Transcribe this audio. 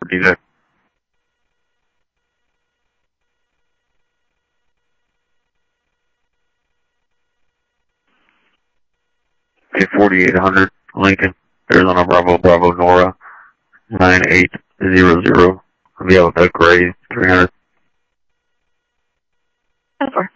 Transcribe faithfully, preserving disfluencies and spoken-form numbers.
for D J. Okay, forty-eight hundred, Lincoln, Arizona Bravo Bravo Nora, nine eight zero zero. I'll be out with that gray, three hundred. ten four.